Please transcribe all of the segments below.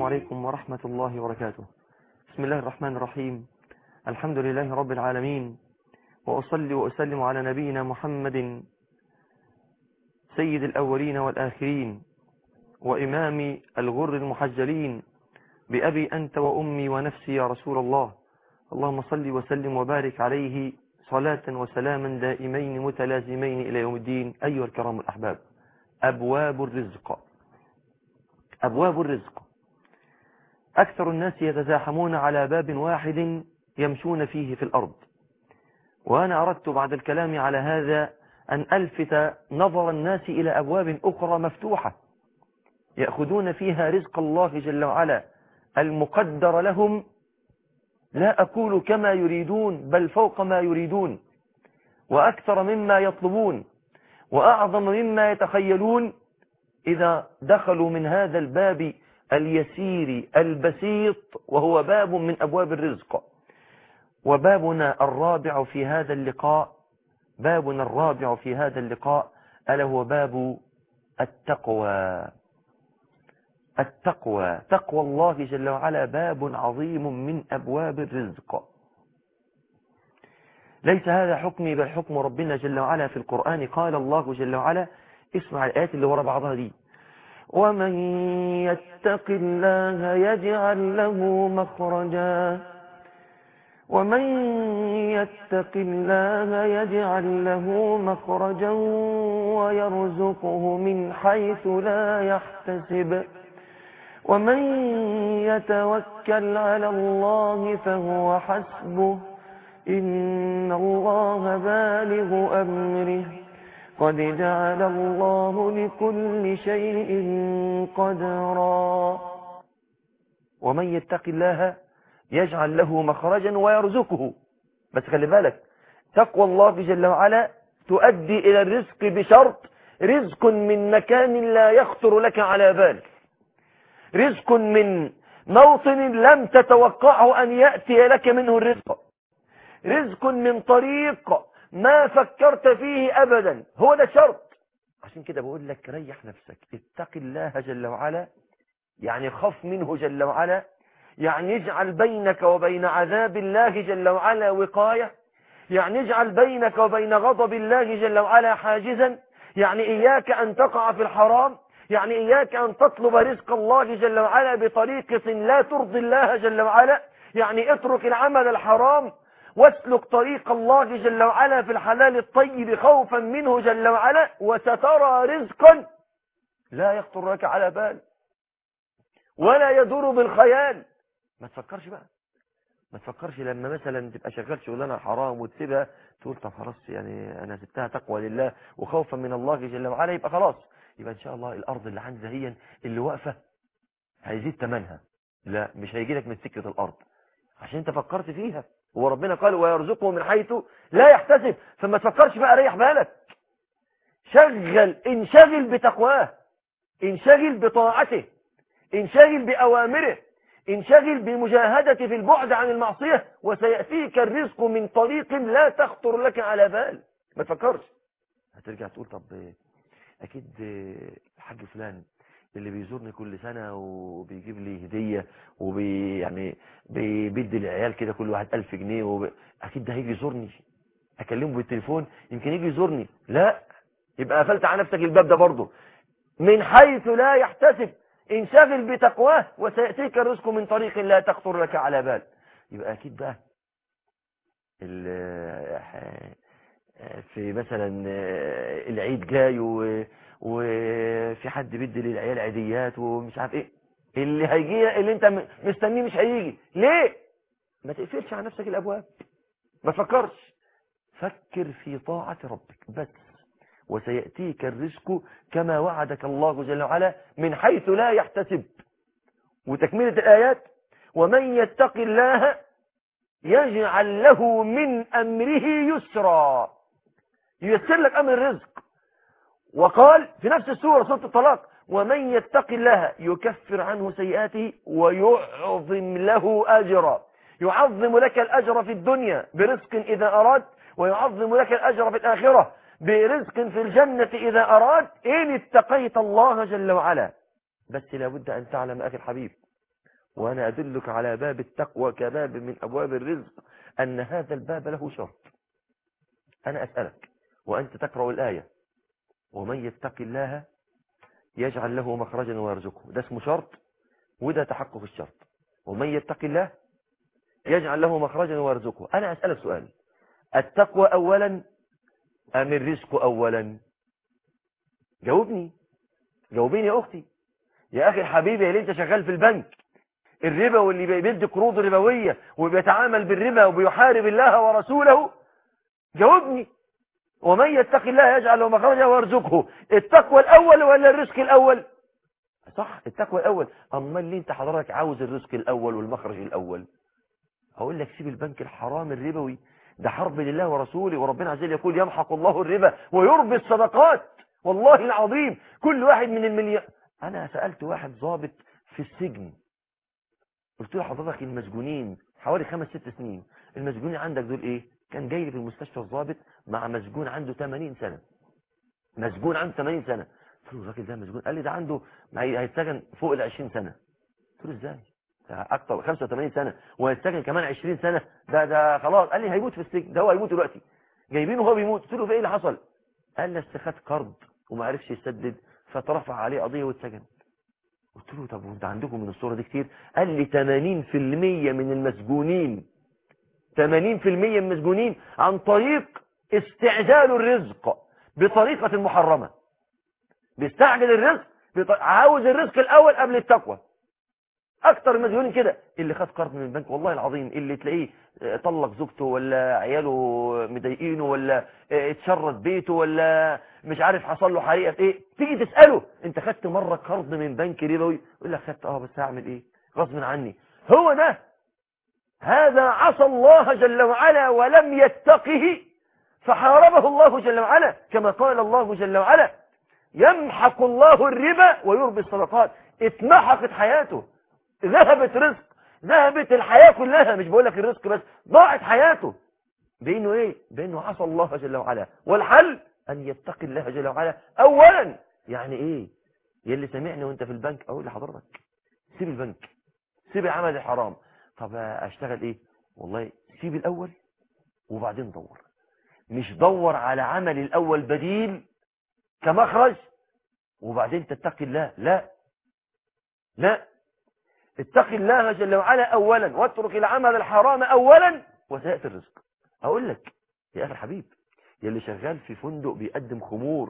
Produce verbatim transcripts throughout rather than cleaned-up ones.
عليكم ورحمة الله وبركاته. بسم الله الرحمن الرحيم. الحمد لله رب العالمين، وأصلي وأسلم على نبينا محمد سيد الأولين والآخرين وإمام الغر المحجلين، بأبي أنت وأمي ونفسي يا رسول الله. اللهم صل وسلم وبارك عليه صلاة وسلاما دائمين متلازمين إلى يوم الدين. أيها الكرام الأحباب، أبواب الرزق. أبواب الرزق، أكثر الناس يتزاحمون على باب واحد يمشون فيه في الأرض، وأنا أردت بعد الكلام على هذا أن ألفت نظر الناس إلى أبواب أخرى مفتوحة يأخذون فيها رزق الله جل وعلا المقدر لهم، لا أقول كما يريدون بل فوق ما يريدون، وأكثر مما يطلبون، وأعظم مما يتخيلون إذا دخلوا من هذا الباب اليسير البسيط، وهو باب من أبواب الرزق. وبابنا الرابع في هذا اللقاء بابنا الرابع في هذا اللقاء ألا هو باب التقوى. التقوى، تقوى الله جل وعلا باب عظيم من أبواب الرزق. ليس هذا حكمي بل حكم ربنا جل وعلا في القرآن. قال الله جل وعلا، اسمع الآيات اللي وراء بعضها دي: ومن يتق الله يجعل له مخرجا ومن يتق الله يجعل له مخرجا ويرزقه من حيث لا يحتسب ومن يتوكل على الله فهو حسبه إن الله بالغ أمره قد جعل الله لكل شيء قدرا. ومن يتق الله يجعل له مخرجا ويرزقه. بس خلي بالك، تقوى الله جل وعلا تؤدي إلى الرزق بشرط: رزق من مكان لا يخطر لك على بال، رزق من موطن لم تتوقعه أن يأتي لك منه الرزق، رزق من طريق ما فكرت فيه أبدا. هو ده شرط. عشان كده بقول لك ريح نفسك، اتق الله جل وعلا، يعني خف منه جل وعلا، يعني اجعل بينك وبين عذاب الله جل وعلا وقاية، يعني اجعل بينك وبين غضب الله جل وعلا حاجزا، يعني إياك أن تقع في الحرام، يعني إياك أن تطلب رزق الله جل وعلا بطريقة لا ترضي الله جل وعلا، يعني اترك العمل الحرام واسلك طريق الله جل وعلا في الحلال الطيب خوفا منه جل وعلا، وسترى رزقا لا يخطر لك على بال ولا يدور بالخيال. ما تفكرش بقى، ما تفكرش لما مثلا تبقى شغال شغلانه حرام وتسيبها تقول طب خلاص يعني انا سبتها تقوى لله وخوفا من الله جل وعلا، يبقى خلاص، يبقى ان شاء الله الارض اللي عندي هي اللي واقفه هيزيد ثمنها. لا، مش هيجي لك من سكه الارض عشان انت فكرت فيها. هو ربنا قال ويرزقه من حيث لا يحتسب. فما تفكرش بقى، ريح بالك، شغل، انشغل بتقواه، انشغل بطاعته، انشغل بأوامره، انشغل بمجاهدة في البعد عن المعصية، وسيأتيك الرزق من طريق لا تخطر لك على بال. ما تفكرش. هترجع تقول طب اكيد الحاج فلان اللي بيزورني كل سنة وبيجيب لي هدية وبي يعني بيدي العيال كده كل واحد ألف جنيه وب... اكيد ده هيجي يزورني، اكلمه بالتليفون يمكن يجي يزورني. لا، يبقى قفلت على نفسك الباب ده برضه. من حيث لا يحتسب، انشغل بتقواه وسيأتيك الرزق من طريق لا تخطر لك على بال. يبقى اكيد بقى في مثلا العيد جاي وفي حد بيدي للعيال عيديات ومش عارف ايه، اللي هيجي اللي انت مستنيه مش هيجي. ليه؟ ما تقفلش على نفسك الابواب، ما فكرش، فكر في طاعة ربك بس، وسيأتيك الرزق كما وعدك الله جل وعلا من حيث لا يحتسب. وتكملة الآيات: ومن يتق الله يجعل له من أمره يسرا، ييسر لك أمر الرزق. وقال في نفس السورة، سورة الطلاق: ومن يتق الله يكفر عنه سيئاته ويعظم له أجرا. يعظم لك الأجر في الدنيا برزق إذا أراد، ويعظم لك الأجر في الآخرة برزق في الجنة إذا أراد، إن اتقيت الله جل وعلا. بس لابد أن تعلم أخي الحبيب وأنا أدلك على باب التقوى كباب من أبواب الرزق أن هذا الباب له شرط. أنا أسألك وأنت تقرأ الآية ومن يتق الله يجعل له مخرجا ويرزقه، ده اسمه شرط وده تحقق الشرط. ومن يتق الله يجعل له مخرجا ويرزقه. أنا أسألك سؤال، التقوى أولا أم الرزق أولا؟ جاوبني، جاوبيني يا أختي. يا أخي الحبيبي اللي أنت شغال في البنك الربا واللي بيدي قروض ربوية وبيتعامل بالربا وبيحارب الله ورسوله، جاوبني. ومن يتق الله يجعل له مخرجا ويرزقه، التقوى الأول ولا الرزق الأول؟ صح، التقوى الأول. أما اللي أنت حضرتك عاوز الرزق الأول والمخرج الأول، هقول لك سيب البنك الحرام الربوي، ده حرب لله ورسوله، وربنا عز وجل يقول يمحق الله الربا ويربي الصدقات. والله العظيم كل واحد من المليار. أنا سألت واحد ضابط في السجن، قلت له حضرتك المسجونين حوالي خمس ست سنين، المسجونين عندك دول ايه؟ كان جاي لي في المستشفى الضابط مع مسجون عنده ثمانين سنة، مسجون عنده ثمانين سنة. قلت له الراجل ده مسجون؟ قال لي ده عنده هيتسجن فوق ال عشرين سنة. قلت له ازاي؟ اكتر خمسة وثمانين سنة وهيتسجن كمان عشرين سنة، ده ده خلاص. قال لي هيموت في السجن، ده هو هيموت دلوقتي، جايبينه وهو بيموت. قلت له في ايه اللي حصل؟ قال لي استخد قرض وما عرفش يسدد فاترفع عليه قضية واتسجن. قلت له طب وانت عندكم من الصورة دي كتير؟ قال لي ثمانين في المية من المسجونين، ثمانين في المية من المسجونين عن طريق استعجال الرزق بطريقة محرمة، بيستعجل الرزق بط... عاوز الرزق الأول قبل التقوى. أكتر المسجونين كده، اللي خد قرض من البنك والله العظيم، اللي تلاقيه طلق زوجته ولا عياله مضايقينه ولا اتشرد بيته ولا مش عارف حصل له حريقه ايه، تيجي تساله انت خدت مره قرض من بنك ربوي؟ يقول لك خدت اه بس هعمل ايه غصب عني. هو ده، هذا عصى الله جل وعلا ولم يتقه فحاربه الله جل وعلا، كما قال الله جل وعلا يمحق الله الربا ويربي الصدقات. اتمحقت حياته، ذهبت رزق، ذهبت الحياة كلها، مش بقول لك الرزق بس، ضاعت حياته بانه ايه؟ بانه عصى الله جل وعلا. والحل ان يتقي الله جل وعلا اولا. يعني ايه؟ يلي سمعني وانت في البنك اقول لحضرتك سيب البنك، سيب العمل الحرام. طب اشتغل ايه؟ والله سيب الاول وبعدين دور، مش دور على عمل الاول بديل كمخرج وبعدين تتقي الله. لا لا، اتق الله جل وعلا اولا واترك العمل الحرام اولا وسيأتي الرزق. اقول لك يا اخي الحبيب، يلي شغال في فندق بيقدم خمور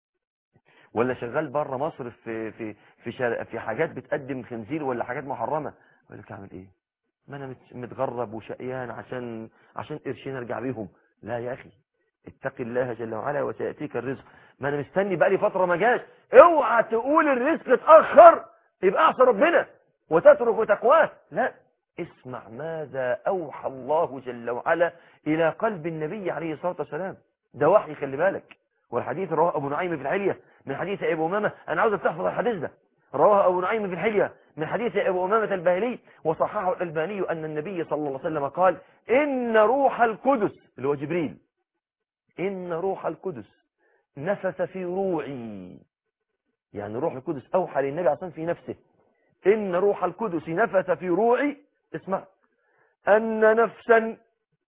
ولا شغال بره مصر في في في شارع في حاجات بتقدم خنزير ولا حاجات محرمه، يقول لك اعمل ايه؟ ما انا متغرب وشقيان عشان عشان قرشين ارجع بيهم. لا يا اخي، اتق الله جل وعلا وسيأتيك الرزق. ما انا مستني بقالي فتره ما جاش. اوعى تقول الرزق اتاخر يبقى اعصى ربنا وتترك تقواه. لا، اسمع ماذا اوحى الله جل وعلا الى قلب النبي عليه الصلاه والسلام، ده وحي خلي بالك. والحديث رواه ابو نعيم في الحليه من حديث ابي امامه، انا عاوزك تحفظ الحديث ده، رواه ابو نعيم في الحليه من حديث ابي امامه الباهلي وصححه الالباني ان النبي صلى الله عليه وسلم قال ان روح القدس اللي هو جبريل، ان روح القدس نفث في روعي، يعني روح القدس اوحى للنبي عليه الصلاه والسلام في نفسه، إن روح القدس نفث في روعي، اسمع، أن نفسا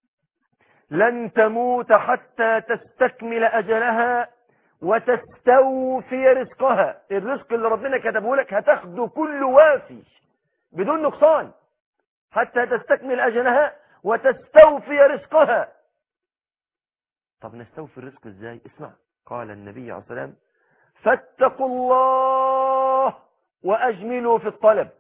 لن تموت حتى تستكمل أجلها وتستوفي رزقها. الرزق اللي ربنا كتبه لك هتاخده كله وافي بدون نقصان، حتى تستكمل أجلها وتستوفي رزقها. طب نستوفي الرزق ازاي؟ اسمع، قال النبي عليه الصلاة والسلام فاتقوا الله وأجملوا في الطلب.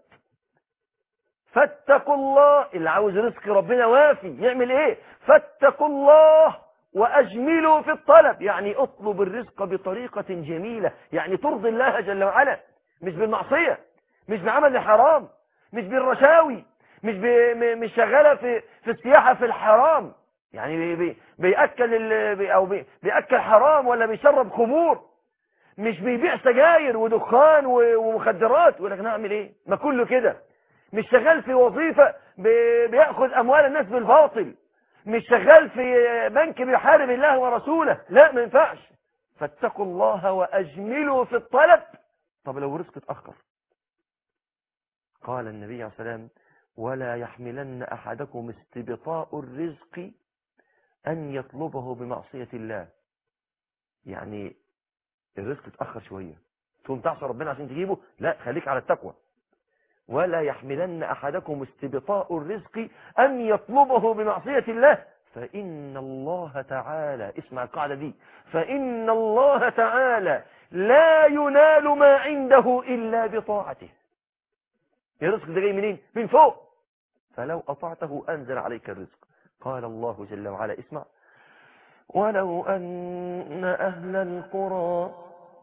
فاتقوا الله، اللي عاوز رزق ربنا وافي يعمل ايه؟ فاتقوا الله واجملوا في الطلب، يعني اطلب الرزق بطريقة جميلة، يعني ترضي الله جل وعلا، مش بالمعصية، مش بعمل الحرام، مش بالرشاوي، مش مش شغالة في في السياحة في الحرام، يعني بي بي بيأكل بي او بي بيأكل حرام ولا بيشرب خمور، مش بيبيع سجاير ودخان ومخدرات. يقول لك نعمل ايه؟ ما كله كده. مش شغال في وظيفة بيأخذ أموال الناس بالباطل، مش شغال في بنك بيحارب الله ورسوله. لا، ما ينفعش. فاتقوا الله وأجملوا في الطلب. طب لو رزق اتأخر، قال النبي عليه الصلاة والسلام: ولا يحملن أحدكم استبطاء الرزق أن يطلبه بمعصية الله. يعني الرزق تأخر شوية ثم تعصى ربنا عشان تجيبه، لا، خليك على التقوى. ولا يحملن أحدكم استبطاء الرزق أن يطلبه بمعصية الله، فإن الله تعالى، اسمع القاعدة دي، فإن الله تعالى لا ينال ما عنده إلا بطاعته. الرزق ده جاي منين؟ من فوق، فلو أطعته أنزل عليك الرزق. قال الله جل وعلا، اسمع: ولو أن أهل القرى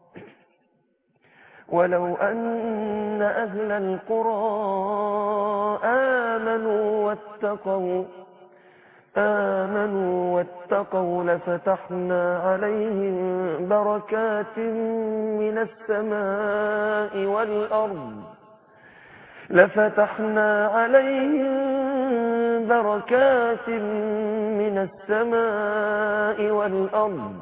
ولو أن أهل القرى آمنوا واتقوا آمنوا واتقوا لفتحنا عليهم بركات من السماء والأرض لفتحنا عليهم بركات من السماء والأرض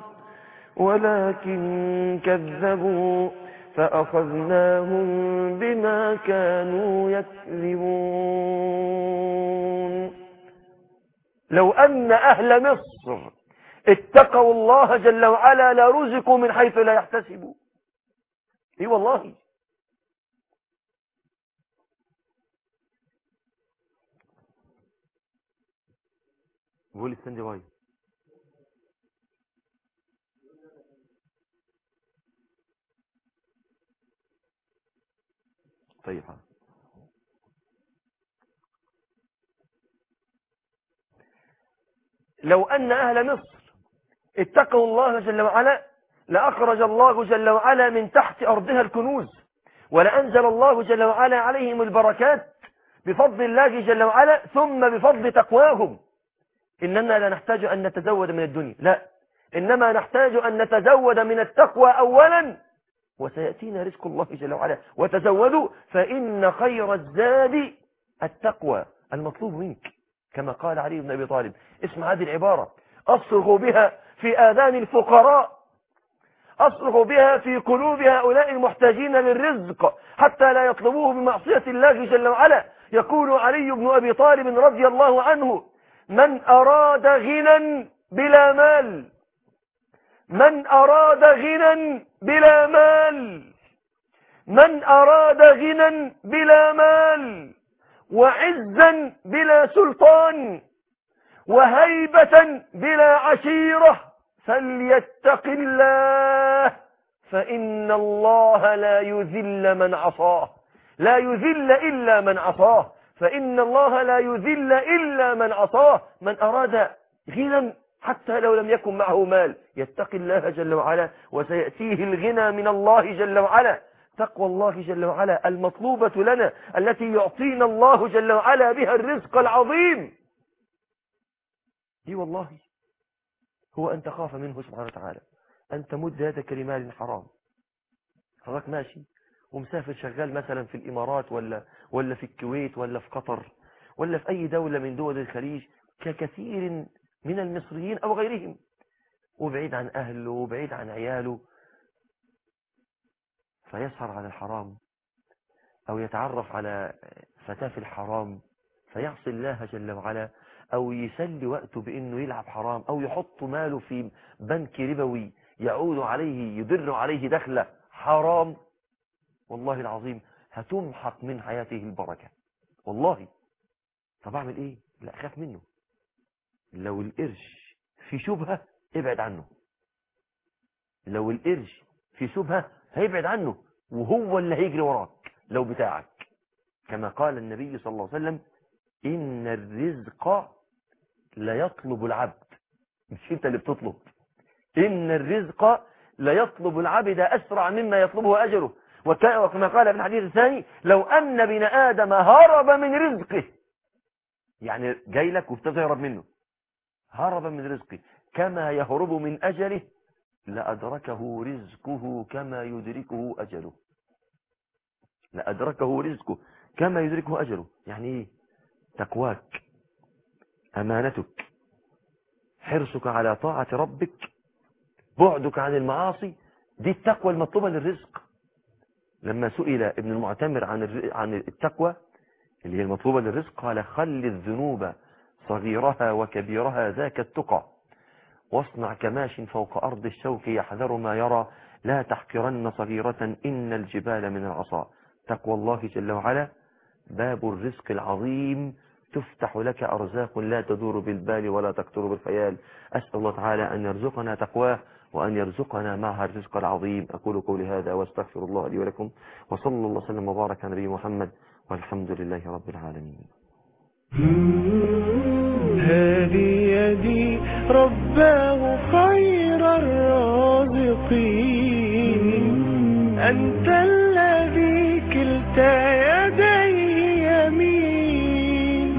ولكن كذبوا فأخذناهم بما كانوا يكذبون. لو أن أهل مصر اتقوا الله جل وعلا لرزقوا من حيث لا يحتسبوا. اي والله. بقول السندي واي. طيب، لو أن أهل مصر اتقوا الله جل وعلا لأخرج الله جل وعلا من تحت أرضها الكنوز، ولأنزل الله جل وعلا عليهم البركات بفضل الله جل وعلا ثم بفضل تقواهم. إننا لا نحتاج أن نتزود من الدنيا، لا، إنما نحتاج أن نتزود من التقوى أولا، وسيأتينا رزق الله جل وعلا. وتزودوا فإن خير الزاد التقوى، المطلوب منك، كما قال علي بن أبي طالب. اسمع هذه العبارة: أصرخ بها في آذان الفقراء، أصرخ بها في قلوب هؤلاء المحتاجين للرزق حتى لا يطلبوه بمعصية الله جل وعلا. يقول علي بن أبي طالب رضي الله عنه: من أراد غنى بلا مال من أراد غنى بلا مال من أراد غنى بلا مال وعزا بلا سلطان وهيبة بلا عشيرة فليتق الله، فإن الله لا يذل من عصاه لا يذل إلا من عصاه فإن الله لا يذل إلا من عصاه. من أراد غنى حتى لو لم يكن معه مال يتقي الله جل وعلا وسيأتيه الغنى من الله جل وعلا. تقوى الله جل وعلا المطلوبة لنا، التي يعطينا الله جل وعلا بها الرزق العظيم. اي والله، هو أن تخاف منه سبحانه وتعالى، أن تمد يدك لمال حرام. حضرتك ماشي ومسافر شغال مثلا في الإمارات ولا ولا في الكويت ولا في قطر ولا في أي دولة من دول الخليج ككثير من المصريين أو غيرهم، وبعيد عن أهله وبعيد عن عياله، فيسهر على الحرام أو يتعرف على فتاة في الحرام فيعصي الله جل وعلا، أو يسلي وقته بأنه يلعب حرام، أو يحط ماله في بنك ربوي يعود عليه يضر عليه دخله حرام. والله العظيم هتمحق من حياته البركة والله. طب أعمل إيه؟ لا، أخاف منه. لو القرش في شبهة ابعد عنه، لو القرش في شبهة هيبعد عنه، وهو اللي هيجري وراك لو بتاعك، كما قال النبي صلى الله عليه وسلم: إن الرزق لا يطلب العبد، مش انت اللي بتطلب، إن الرزق لا يطلب العبد أسرع مما يطلبه أجره. وكما قال في الحديث الثاني: لو أن ابن آدم هرب من رزقه، يعني جاي لك وبتهرب منه، هرب من رزقه كما يهرب من أجله لأدركه رزقه كما يدركه أجله لأدركه رزقه كما يدركه أجله. يعني إيه؟ تقواك، أمانتك، حرصك على طاعة ربك، بعدك عن المعاصي، دي التقوى المطلوبة للرزق. لما سئل ابن المعتمر عن عن التقوى اللي هي المطلوبة للرزق. قال خل الذنوب صغيرها وكبيرها ذاك التقى، واصنع كماش فوق أرض الشوك يحذر ما يرى، لا تحقرن صغيرة إن الجبال من العصا. تقوى الله جل وعلا باب الرزق العظيم، تفتح لك أرزاق لا تدور بالبال ولا تكتر بالخيال. أسأل الله تعالى أن يرزقنا تقواه وأن يرزقنا معها الرزق العظيم. أقول قولي هذا واستغفر الله لي ولكم، وصلى الله وسلم وبارك على نبينا محمد، والحمد لله رب العالمين. هذه يدي رباه خير الرازقين، أنت الذي كلتا يديه يمين،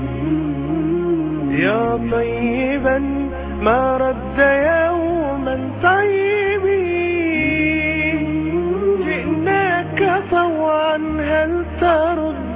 يا طيبا ما رد يوما طيبين، جئناك طوعا هل ترد